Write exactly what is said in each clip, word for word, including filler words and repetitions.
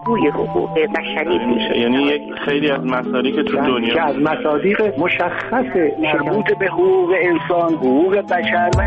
روی حقوق بشری میشه. یعنی یک خیلی از مصادیق تو دنیا که از مصادیق مشخص مربوط به حقوق انسان، حقوق بشر و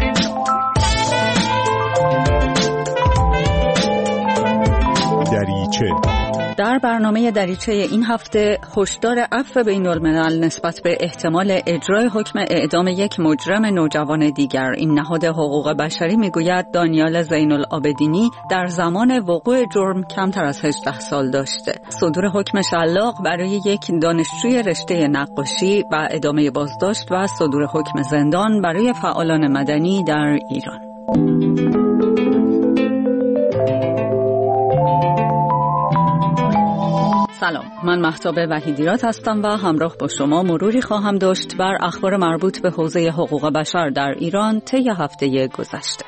دریچه. در برنامه دریچه این هفته هشدار عفو بین‌الملل نسبت به احتمال اجرای حکم اعدام یک مجرم نوجوان دیگر. این نهاد حقوق بشری میگوید دانیال زین العابدینی در زمان وقوع جرم کمتر از هجده سال داشته. صدور حکم شلاق برای یک دانشجوی رشته نقاشی و ادامه بازداشت و صدور حکم زندان برای فعالان مدنی در ایران. سلام، من مهتاب وحیدیرات هستم و همراه با شما مروری خواهم داشت بر اخبار مربوط به حوزه حقوق بشر در ایران طی هفته گذشته.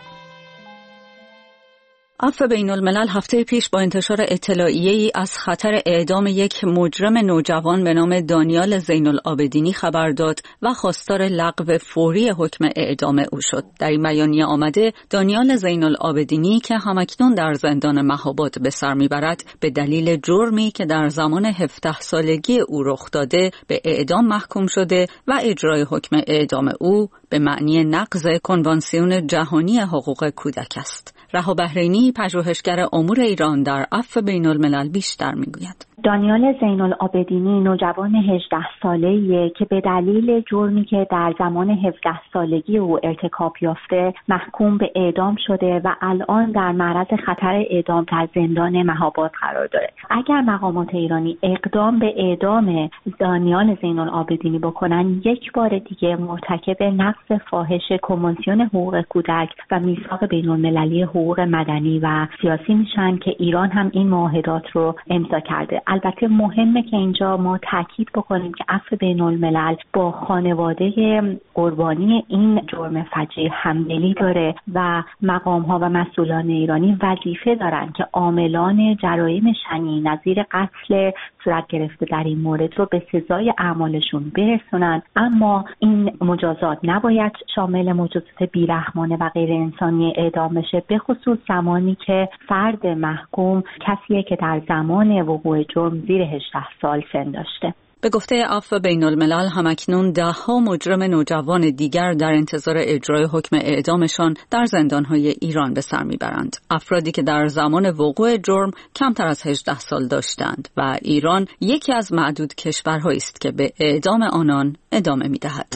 عفو بین‌الملل هفته پیش با انتشار اطلاعیه‌ای از خطر اعدام یک مجرم نوجوان به نام دانیال زین العابدینی خبر داد و خواستار لغو فوری حکم اعدام او شد. در این بیانیه آمده دانیال زین العابدینی که همکنون در زندان مهاباد به سر میبرد به دلیل جرمی که در زمان هفده سالگی او رخ داده به اعدام محکوم شده و اجرای حکم اعدام او به معنی نقض کنوانسیون جهانی حقوق کودک است. رها بحرینی پژوهشگر امور ایران در عفو بین‌الملل بیشتر میگوید. دانیال زین العابدینی نوجوان هجده ساله‌ایه که به دلیل جرمی که در زمان هفده سالگی او ارتکاب یافته محکوم به اعدام شده و الان در معرض خطر اعدام در زندان مهاباد قرار داره. اگر مقامات ایرانی اقدام به اعدام دانیال زین العابدینی بکنن، یک بار دیگه مرتکب نقض فاحش کنوانسیون حقوق کودک و میثاق بین‌المللی حقوق مدنی و سیاسی میشن که ایران هم این معاهدات رو امضا کرده. البته مهمه که اینجا ما تاکید بکنیم که عفو بین‌الملل با خانواده قربانی این جرم فجیع همدلی داره و مقام‌ها و مسئولان ایرانی وظیفه دارن که عاملان جرایم شنیع نظیر قتل صورت گرفته در این مورد رو به سزای اعمالشون برسونن، اما این مجازات نباید شامل مجازات بیرحمانه و غیر انسانی اعدام بشه، به خصوص زمانی که فرد محکوم کسیه که در زمان وقوع جرم زیر هجده سال سن داشته. به گفته عفو بین‌الملل همکنون ده ها مجرم نوجوان دیگر در انتظار اجرای حکم اعدامشان در زندان‌های ایران به سر میبرند. افرادی که در زمان وقوع جرم کمتر از هجده سال داشتند و ایران یکی از معدود کشورهایی است که به اعدام آنان ادامه میدهد.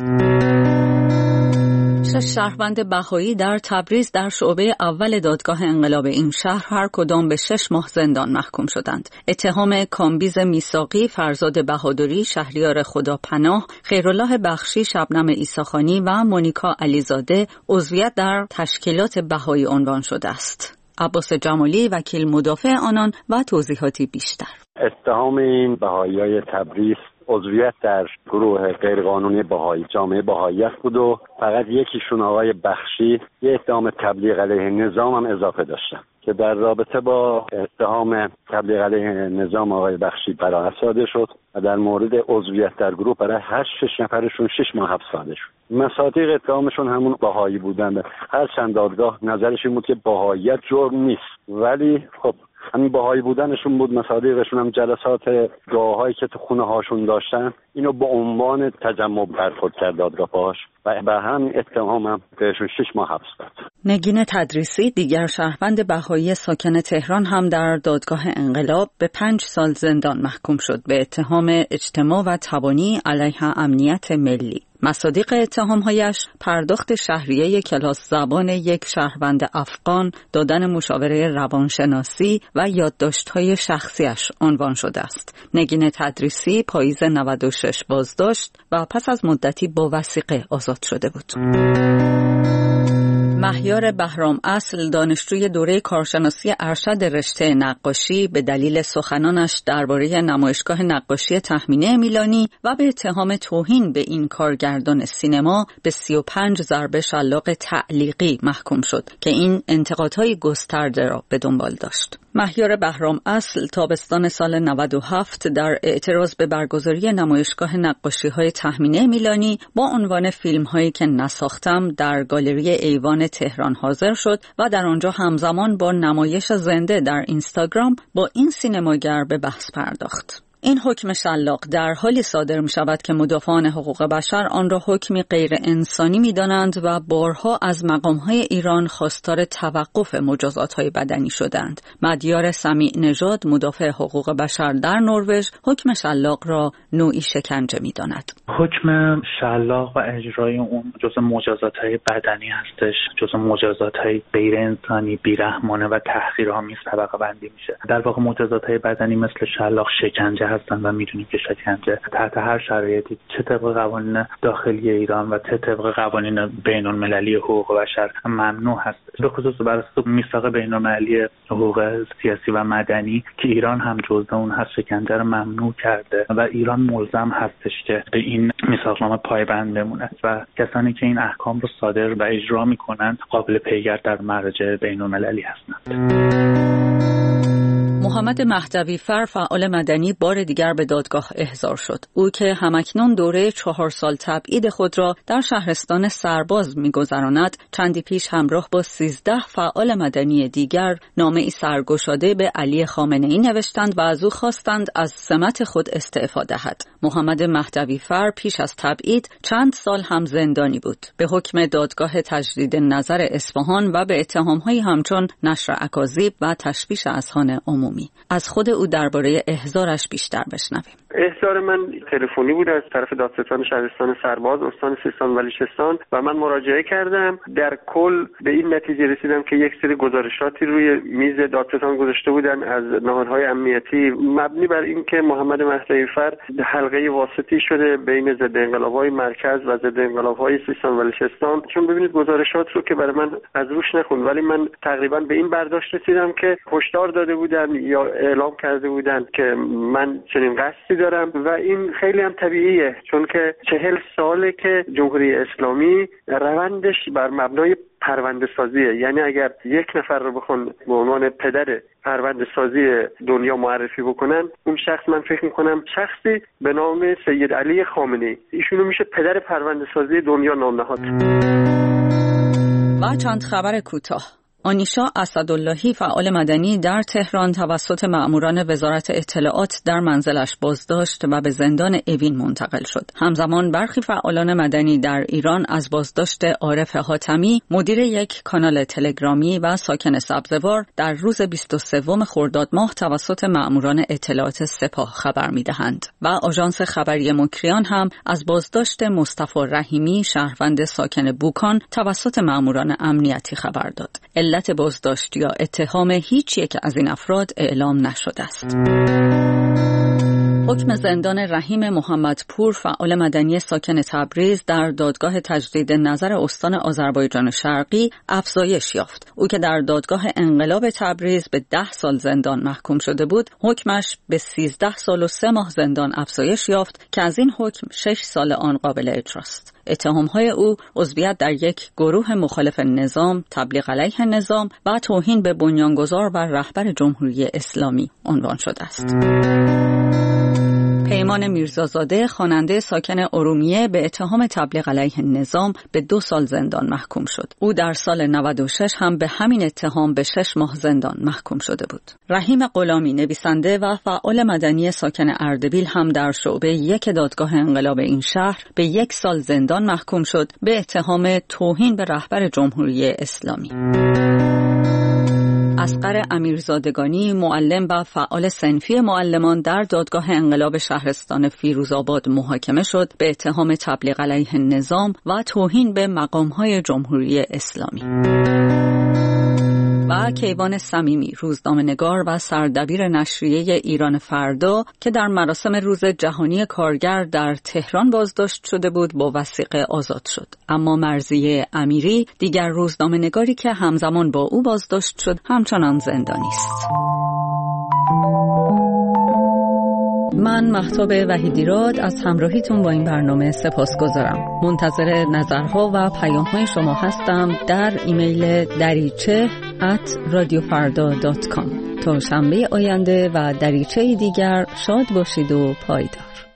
شش شهروند بهایی در تبریز در شعبه اول دادگاه انقلاب این شهر هر کدام به شش ماه زندان محکوم شدند. اتهام کامبیز میثاقی، فرزاد بهادری، شهریار خداپناه، خیرالله بخشی، شبنم عیساخانی و مونیکا علیزاده عضویت در تشکیلات بهایی عنوان شده است. عباس جمالی وکیل مدافع آنان و توضیحاتی بیشتر. اتهام این بهایی‌های تبریز عضویت در گروه غیرقانونی بهایی جامعه بهاییت بود و فقط یکیشون آقای بخشی یه اتهام تبلیغ علیه نظام هم اضافه داشتن که در رابطه با اتهام تبلیغ علیه نظام آقای بخشی براءت صادر شد و در مورد عضویت در گروه برای هر شش نفرشون شش ماه حبس صادر شد. مصادیق اتهامشون همون بهایی بودن. هر چند دادگاه نظرش این بود که بهاییت جرم نیست، ولی خب همین بهایی بودنشون بود. مصادیقشون هم جلسات گاهایی که تو خونه هاشون داشتن اینو به عنوان تجمع برخورد کرد دادگاه باش و به همین اتهام هم بهشون شش ماه حبس داد. نگین تدریسی دیگر شهروند بهایی ساکن تهران هم در دادگاه انقلاب به پنج سال زندان محکوم شد به اتهام اجتماع و تبانی علیه امنیت ملی. مصادیق اتهام‌هایش پرداخت شهریه کلاس زبان یک شهروند افغان، دادن مشاوره روانشناسی و یادداشت‌های شخصیش عنوان شده است. نگین تدریسی پاییز نود و شش بازداشت و پس از مدتی با وثیقه آزاد شده بود. مهیار بهرام اصل دانشجوی دوره کارشناسی ارشد رشته نقاشی به دلیل سخنانش درباره نمایشگاه نقاشی تهمینه میلانی و به اتهام توهین به این کارگردان سینما به سی و پنج ضربه شلاق تعلیقی محکوم شد که این انتقادهای گسترده را به دنبال داشت. مهیار بهرام اصل تابستان سال نود و هفت در اعتراض به برگزاری نمایشگاه نقاشی‌های تهمینه میلانی با عنوان فیلم‌هایی که نساختم در گالری ایوان تهران حاضر شد و در آنجا همزمان با نمایش زنده در اینستاگرام با این سینماگر به بحث پرداخت. این حکم شلاق در حالی صادر می شود که مدافعان حقوق بشر آن را حکمی غیر انسانی می دانند و بارها از مقامهای ایران خواستار توقف مجازات‌های بدنی شدند. مدیار سمیع نژاد، مدافع حقوق بشر در نروژ، حکم شلاق را نوعی شکنجه می داند. حکم شلاق و اجرای اون جزء مجازات‌های بدنی هستش، جزء مجازات‌های غیر انسانی، بیرحمانه و تحقیرآمیز طبقه بندی میشه. در واقع مجازات‌های بدنی مثل شلاق شکنجه هستن و میدونیم که شکنجه تحت هر شرایطی چه طبق قوانین داخلی ایران و چه طبق قوانین بین‌المللی حقوق بشر ممنوع هست. به خصوص بر اساس میثاق بین‌المللی حقوق سیاسی و مدنی که ایران هم جزء اون هست، شکنجه رو ممنوع کرده و ایران ملزم هستش که به این میثاقنامه پایبند بمونه و کسانی که این احکام رو صادر و اجرا میکنن قابل پیگرد در مراجع بین‌المللی هستند. محمد مهدوی فر، فعال مدنی، بار دیگر به دادگاه احضار شد. او که همکنون دوره چهار سال تبعید خود را در شهرستان سرباز می‌گذراند، چندی پیش همراه با سیزده فعال مدنی دیگر نامه‌ای سرگشاده به علی خامنه‌ای نوشتند و از او خواستند از سمت خود استعفا دهد. محمد مهدوی فر پیش از تبعید چند سال هم زندانی بود. به حکم دادگاه تجدید نظر اصفهان و به اتهام‌هایی همچون نشر اکاذیب و تشویش اذهان عمومی. از خود او درباره احضارش بیشتر بشنویم. احضار من تلفنی بود از طرف دادستان شهرستان سرباز استان سیستان و بلوچستان و من مراجعه کردم. در کل به این نتیجه رسیدم که یک سری گزارشاتی روی میز دادستان گذاشته بودن از نهادهای امنیتی مبنی بر اینکه محمد مهدوی فر حلقه واسطی شده بین ضد انقلاب‌های مرکز و ضد انقلاب‌های سیستان و بلوچستان. چون ببینید گزارشات رو که برای من از روش نخوند، ولی من تقریبا به این برداشت رسیدم که هشدار داده بودن یا اعلام کرده بودن که من چنین قصدی دارم و این خیلی هم طبیعیه، چون که چهل ساله که جمهوری اسلامی روندش بر مبنای پرونده سازیه. یعنی اگر یک نفر رو بخون به عنوان پدر پرونده سازی دنیا معرفی بکنن، اون شخص من فکر میکنم شخصی به نام سید علی خامنه‌ای، ایشونو میشه پدر پرونده سازی دنیا نام نهاد. و چند خبر کوتاه. آنیشا اسداللهی، فعال مدنی، در تهران توسط مأموران وزارت اطلاعات در منزلش بازداشت و به زندان اوین منتقل شد. همزمان برخی فعالان مدنی در ایران از بازداشت عارف حاتمی، مدیر یک کانال تلگرامی و ساکن سبزوار، در روز بیست و سوم خرداد ماه توسط مأموران اطلاعات سپاه خبر می‌دهند. و آژانس خبری مکریان هم از بازداشت مصطفی رحیمی، شهروند ساکن بوکان، توسط مأموران امنیتی خبر داد. علت بازداشت یا اتهام هیچ یک از این افراد اعلام نشده است. حکم زندان رحیم محمدپور، فعال مدنی ساکن تبریز، در دادگاه تجدید نظر استان آذربایجان شرقی افزایش یافت. او که در دادگاه انقلاب تبریز به ده سال زندان محکوم شده بود، حکمش به سیزده سال و سه ماه زندان افزایش یافت که از این حکم شش سال آن قابل اجراست. اتهام‌های او عضویت در یک گروه مخالف نظام، تبلیغ علیه نظام و توهین به بنیانگذار و رهبر جمهوری اسلامی عنوان شده است. پیمان میرزازاده، خواننده ساکن ارومیه، به اتهام تبلیغ علیه نظام به دو سال زندان محکوم شد. او در سال نود و شش هم به همین اتهام به شش ماه زندان محکوم شده بود. رحیم غلامی، نویسنده و فعال مدنی ساکن اردبیل، هم در شعبه یک دادگاه انقلاب این شهر به یک سال زندان محکوم شد به اتهام توهین به رهبر جمهوری اسلامی. اصغر امیرزادگانی، معلم و فعال صنفی معلمان، در دادگاه انقلاب شهرستان فیروزآباد محاکمه شد به اتهام تبلیغ علیه نظام و توهین به مقام‌های جمهوری اسلامی. و کیوان صمیمی، روزنامه‌نگار و سردبیر نشریه ایران فردا، که در مراسم روز جهانی کارگر در تهران بازداشت شده بود، با وثیقه آزاد شد. اما مرضیه امیری، دیگر روزنامه‌نگاری که همزمان با او بازداشت شد، همچنان زندانی است. من مهتاب وحیدیراد از همراهیتون با این برنامه سپاسگزارم. منتظر نظرها و پیام‌های شما هستم در ایمیل دریچه ات رادیو فردا دات کام. تا شنبه آینده و دریچه دیگر، شاد باشید و پایدار.